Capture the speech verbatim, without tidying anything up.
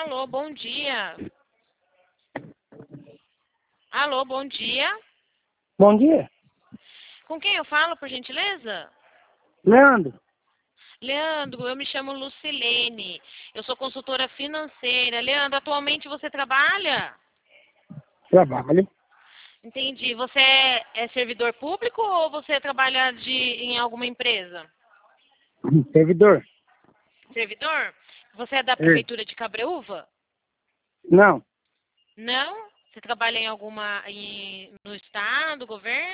Alô, bom dia. Alô, bom dia. Bom dia. Com quem eu falo, por gentileza? Leandro. Leandro, eu me chamo Lucilene. Eu sou consultora financeira. Leandro, atualmente você trabalha? Trabalho. Entendi. Você é, é servidor público ou você trabalha de, em alguma empresa? Servidor. Servidor? Você é da É. prefeitura de Cabreúva? Não. Não? Você trabalha em alguma em, no estado, governo?